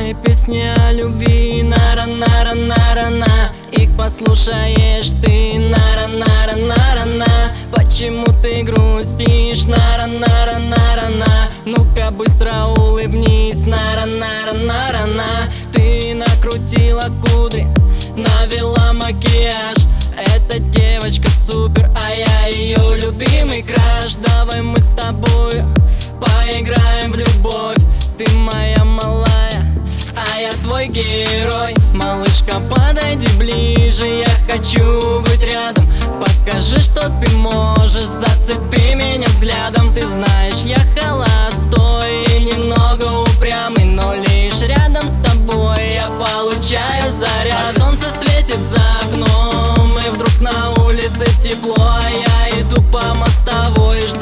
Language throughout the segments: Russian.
мои песни о любви. Нара-нара-нара-на. Их послушаешь ты. Нара-нара-нара-на. Почему ты грустишь? Нара-нара-нара-на. Ну-ка быстро улыбнись. Нара-нара-нара-на. Ты накрутила кудри, навела макияж. Эта девочка супер, а я ее любимый краш. Давай мы с тобой поиграем в любовь. Ты моя малая, а я твой герой. Малышка, подойди ближе, я хочу быть рядом. Покажи, что ты можешь, зацепи меня взглядом. Ты знаешь, я холостой и немного упрямый, но лишь рядом с тобой я получаю заряд. А солнце светит за окном, и вдруг на улице тепло, а я иду по мостовой, жду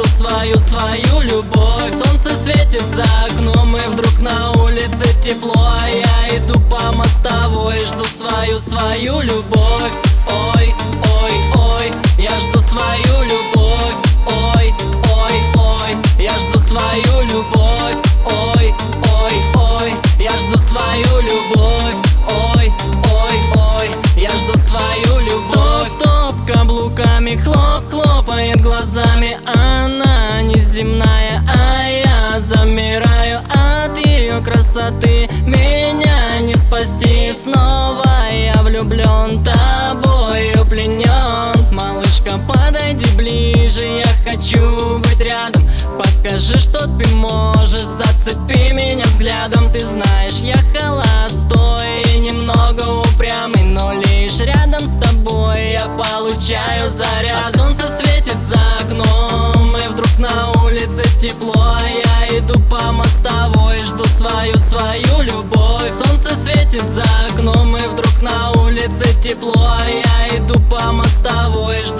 свою любовь. Солнце светит за окном, и вдруг на улице тепло, а я иду по мостовой, жду свою любовь. Ой, ой, ой, я жду свою любовь. Ой, ой, ой, я жду свою любовь. Ой, ой, ой, я жду свою любовь. Ой, ой, ой, я жду свою любовь. Топ, каблуками хлоп, хлопает глазами. Она неземная, а я замираю от ее красоты. Меня не спасти снова, я влюблен, тобою пленен. Малышка, подойди ближе, я хочу быть рядом. Покажи, что ты можешь, зацепи меня взглядом. Ты знаешь, я холостой и немного упрямый, но лишь рядом с тобой я получаю заряд. А солнце светит за окном, и вдруг на улице тепло, а я иду по мостовой, жду свою любовь. Солнце светит за окном, и вдруг на улице тепло, а я иду по мостовой, жду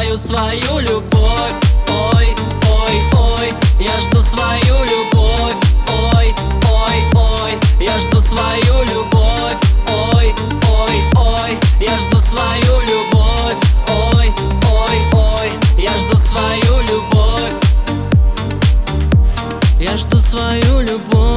свою любовь. Ой, ой, ой, я жду свою любовь. Ой, ой, ой, я жду свою любовь. Ой, ой, ой, я жду свою любовь. Ой, ой, ой, я жду свою любовь. Я жду свою любовь.